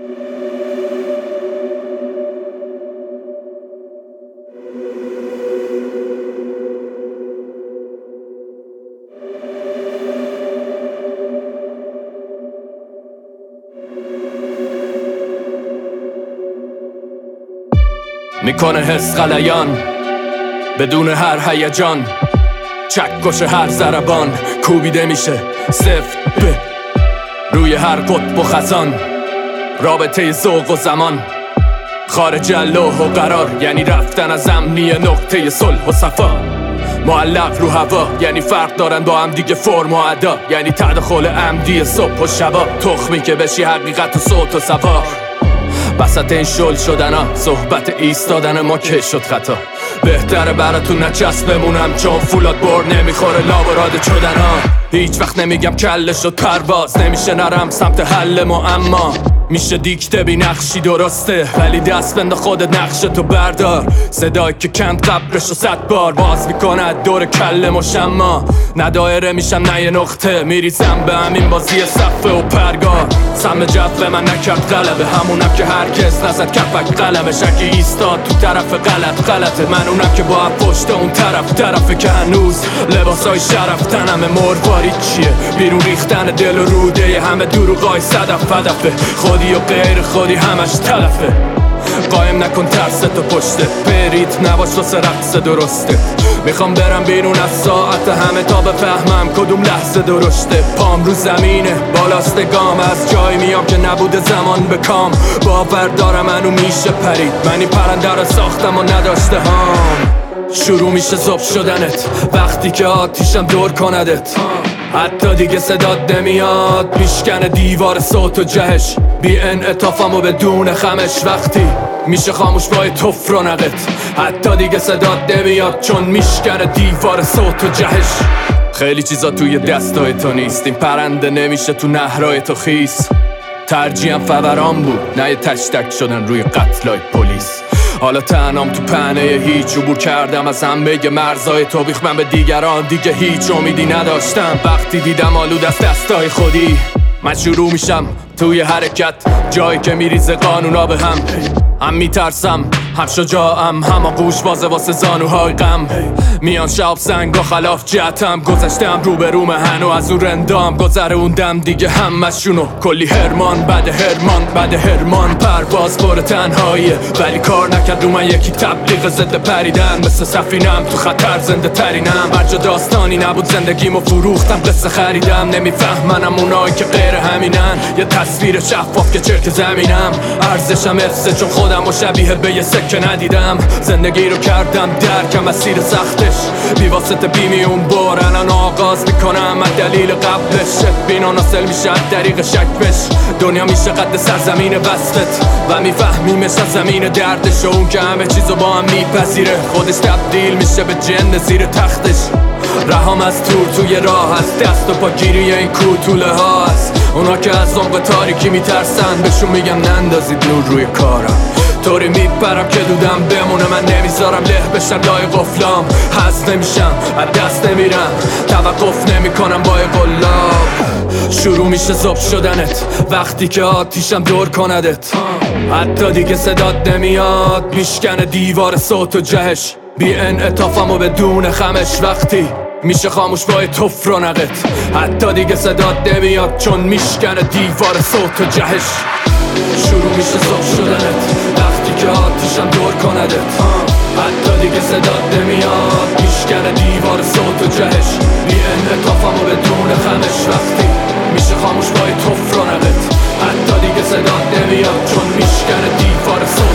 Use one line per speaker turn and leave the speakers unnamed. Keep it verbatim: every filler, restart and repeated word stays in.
میکنه حس غلیان بدون هر هیجان، چکش هر ضربان کوبیده میشه سفت به روی هر قطب و خزان. رابطه ذوق و زمان خارج لوح و قرار، یعنی رفتن از امنی نقطه صلح و صفا. معلق رو هوا یعنی فرق دارن با هم دیگه فرم و ادا، یعنی تداخل عمدی صبح و شبا. تخمی که بشی حقیقت و صوت و سوار. وسط این شل شدن ها صحبت ایستادن ما که شد خطا. بهتره براتون نچسب بمونم چون فولاد بر نمیخوره لابراد شدن ها. هیچ وقت نمیگم کله شد پرواز، نمیشه نرم سمت حل معما. میشه دیکته بی نقشی درسته، ولی دست بنده خودت نقش تو بردار. صدایی که کند قبرش رو صد بار باز میکنه دور کله مشما. نه دایره میشم نه یه نقطه، میریزم به همین بازی صفه و پرگار. سم جو من نکرد غلبه، همونم که هرگز نزد کفک قلمه. شکی ایستاد تو طرف غلط غلطه، من اونم که با پشت اون طرف طرفه. که هنوز لباسای شرف تنمه، مرواری چیه بیرون ریختن دل و روده. همه دروغای صدف هدفه، خودی و غیر خودی همش تلفه. قایم نکن ترس تو پشته، برید نباش واسه رقص درسته. میخوام برم بیرون از ساعت همه تا بفهمم کدوم لحظه درشته. پام رو زمینه بالاست گام، از جایی میام که نبوده زمان به کام. باور دارم منو میشه پرید، من این پرنده رو ساختم و نداشته هام. شروع میشه صبح شدنت وقتی که آتیشم دور کندت. حتی دیگه صدات نمیاد، میشکنه دیوار صوت و جهش. بی انعطافم و بدون خمش وقتی میشه خاموش با توف رونقت. حتی دیگه صدات نمیاد چون میشکنه دیوار صوت و جهش. خیلی چیزا توی دستای تو نیست، این پرنده نمیشه تو نهرهای تو خیس. ترجیحم فوران بود نه یه تشتک شدن روی قتلای پلیس. حالا تنام تو پهنه هیچ، عبور کردم از همه مرزای تو. بیخ من به دیگران دیگه هیچ امیدی نداشتم. وقتی دیدم آلود از دستای خودی، من شروع میشم توی حرکت. جایی که میریزه قانونا به هم، هم میترسم هم شجاعم، هم آغوش بازه واسه زانوهای غم. میان شاب سنگا خلاف جهتم، گذشتم رو به روم هنو از اون رندام. گذروندم دیگه همشونو کلی هرمان بعد هرمان بعد هرمان. پرواز پر تنهاییه ولی کار نکرد رو من یکی تبلیغ ضد پریدن. مثل سفینم تو خطر زنده ترینم، برجا داستانی نبود زندگیمو فروختم قصه خریدم. نمیفهمنم اونایی که غیر همینن، یه تصویر شفاف که چرک زمینم. ارزشم افسه چون خودم و شبیه به یه سکه ندیدم. زندگی رو کردم درکم مسیر سختش، بی واسطه بیمی اون بارن. انا آغاز میکنم از دلیل قبلش، بینا ناسل میشه از طریق شکبش. دنیا میشه قد سرزمین وصفت و میفهمیمش از زمین دردش. و اون که همه چیزو با هم میپذیره، خودش تبدیل میشه به جن زیر تختش. رهام از تور توی راه هست، دست و پا گیری این کوتوله ها هست. اونا که از عمق تاریکی میترسن، بهشون میگم نندازید نور روی کارم. طوری میپرم که دودم بمونه، من نمیذارم له بشم لای قفلام. حس نمیشم از دست نمیرم، توقف نمیکنم با قلاب. شروع میشه صبح شدنت وقتی که آتیشم دور کندت. حتی دیگه صدات نمیاد، میشکنه دیوار صوت و جهش. بی انعطافم و بدون خمش وقتی میشه خاموش با توف رونقت. حتی دیگه صدات نمیاد چون میشکنه دیوار صوت و جهش. شروع میشه صبح شدنت وقتی که آتیشم دور کندت. حتی دیگه صدات نمیاد، میشکنه دیوار صوت و جهش. بی انعطافم و بدون خمش وقتی میشه خاموش با توف رونقت. حتی دیگه صدات نمیاد چون میشکنه دیوار صوت